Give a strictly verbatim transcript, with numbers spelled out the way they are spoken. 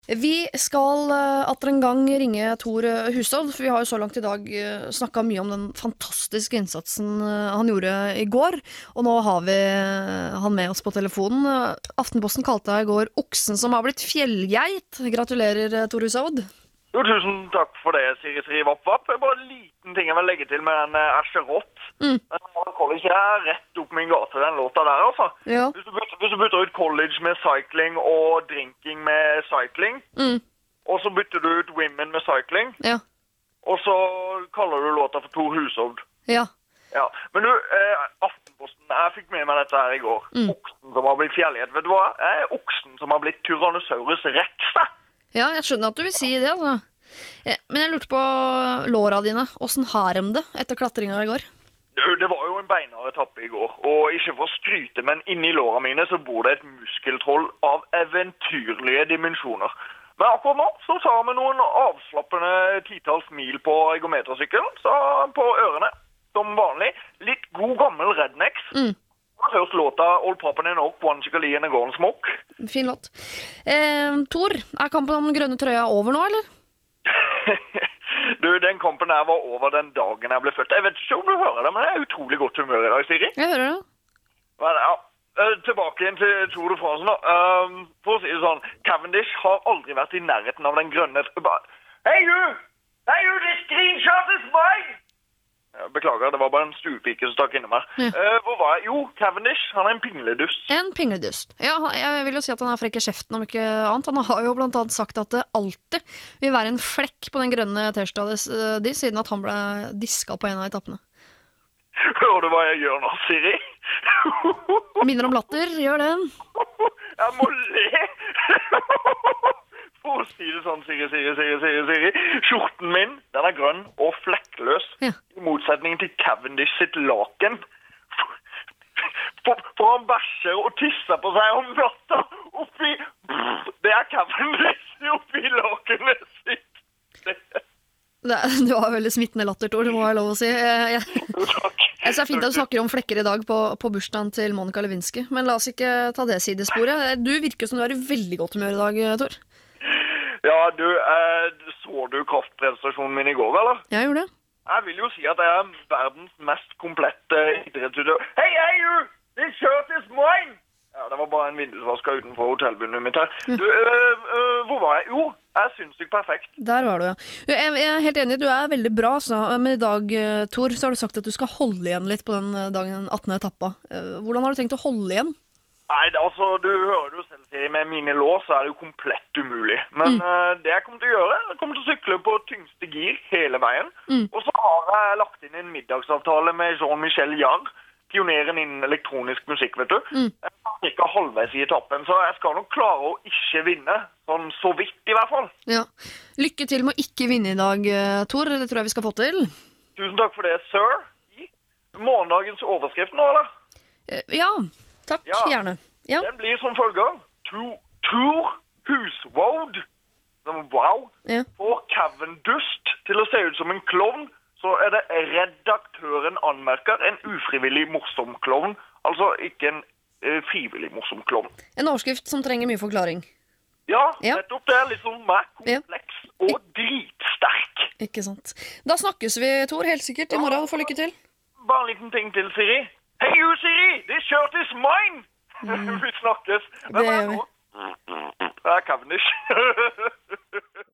Vi skal uh, atter en gang ringe Tor Hushovd, for vi har jo så langt i dag uh, snakket mye om den fantastiske innsatsen uh, han gjorde i går, og nå har vi uh, han med oss på telefonen. Uh, Aftenposten kalte deg i går oksen som har blitt fjellgeit. Gratulerer, uh, Tor Hushovd. Jo, tusen takk for det, Siri Siri Vapp Vapp. Det er bare en liten ting jeg vil legge til med den uh, Asherott. Mm. Den college er rett opp min gate, den låta der, altså. Ja. Hvis du, bytter, hvis du bytter ut college med cycling og drinking med cycling, mm. og så bytter du ut women med cycling, ja. og så kaller du låta for Tor Hushovd. Ja. Ja. Men du, eh, Aftenposten, jeg fikk med meg dette her i går. Mm. Oksen som har blitt fjellgeit. Vet du hva? Jeg er oksen som har blitt Tyrannosaurus rex, da. Ja, jeg skjønner at du vil si det, altså. Men jeg lurte på låra dine. Hvordan har de det etter klatringa i går? Du, det var jo en beinhard etappe i går, og ikke for å skryte, men inni låra mine så bor det et muskeltroll av eventyrlige dimensjoner. Men akkurat nå så tar vi noen avslappende titalls mil på ergometersykkelen, så på ørene, som vanlig, litt god gammel rednecks. Mm. Jeg har hørt låta Old Poppen in Oak, One Chicalie and a Golden Smoke. Fin låt. Eh, Tor, er kampen om den grønne trøya over nå, eller? Du, den kampen der var over den dagen jeg ble født. Jeg vet ikke om du hører det, men jeg er utrolig godt humør i dag, Siri. Jeg hører det. Men ja, tilbake igjen til Tour de France nå. Um, for å si det sånn, Cavendish har aldri vært i nærheten av den grønne trøya. Hey you! Hey you, this screenshot is mine! Beklager, det var bare en stuepike som stakk inne meg. Ja. Uh, hvor var jeg? Jo, Cavendish, han er en pingledust. En pingledust. Ja, jeg vil jo si at han er frekk i kjeften om ikke annet. Han har jo blant annet sagt at det alltid vil være en flekk på den grønne T-skjorta de, siden at han ble disket på en av etappene. Hører du hva jeg gjør nå, Siri? Minner om latter, gjør det. Jeg må le! For å si det sånn, Siri, Siri, Siri, Siri, Siri. Skjorten min, den er grønn og flekkløs. Ja. I motsetning til Cavendish sitt laken. For, for han bæsjer og tisser på seg om natta oppi... Det er Cavendish oppi lakenet sitt. Det, det var veldig smittende latter, Tor, det må jeg lov å si. Jeg, jeg, jeg synes det er fint at du snakker om flekker i dag på, på bursdagen til Monica Lewinsky, men la oss ikke ta det sidesporet. Du virker som du er i veldig godt humør i dag, Tor. Ja, du, eh, så du kraftprestasjonen min i går, eller? Jeg gjorde det. Jeg vil jo si at jeg er verdens mest komplette idrettsutøver. Hey, hey, you! This shirt is mine! Ja, det var bare en vindusvasker utenfor hotellbundet mitt her. Du, øh, øh, hvor var jeg? Jo, jeg synes det er perfekt. Der var du, ja. Jeg, jeg er helt enig, du er veldig bra, så. Men i dag, Tor, så har du sagt at du skal holde igjen litt på den dagen, den attende etappa. Hvordan har du tenkt å holde igjen? Nei, altså, du hører jo selv, Siri, med mine lås så er det jo komplett umulig. Men mm. uh, det jeg kommer til å gjøre, jeg kommer til å sykle på tyngste gir hele veien. Mm. Og så har jeg lagt inn en middagsavtale med Jean-Michel Jarre, pioneren innen elektronisk musikk, vet du. Mm. Jeg er ikke halvveis i etappen, så jeg skal nok klare å ikke vinne, sånn så vidt i hvert fall. Ja. Lykke til med å ikke vinne i dag, Tor, det tror jeg vi skal få til. Tusen takk for det, sir. Morgendagens overskrift nå, eller? Uh, ja. Takk, ja, gjerne. Ja. Den blir som følger. Tor Hushovd, wow, ja. Får Cavendish til å se ut som en klovn, så er det redaktøren anmerker en ufrivillig morsom klovn, altså ikke en uh, frivillig morsom klovn. En overskrift som trenger mye forklaring. Ja, ja. Nettopp det er liksom meg, kompleks ja. Og dritsterk. Ikke sant. Da snakkes vi, Tor, helt sikkert. I morgen, får lykke til. Bare en liten ting til, Siri. Hey you, Siri, this shirt is mine! Mm. Vi snakkes. Det gjør vi. Det er Cavendish.